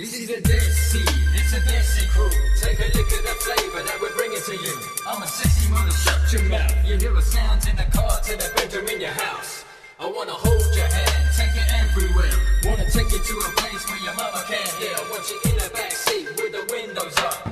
This is the Desi, it's a Desi crew. Take a look at the flavor that we're bringing to you. I'm a sexy mother, shut your mouth. You hear a sound in the car to the bedroom in your house. I wanna hold your hand, take it everywhere. Wanna take you to a place where your mama can't hear. I want you in the back seat with the windows up.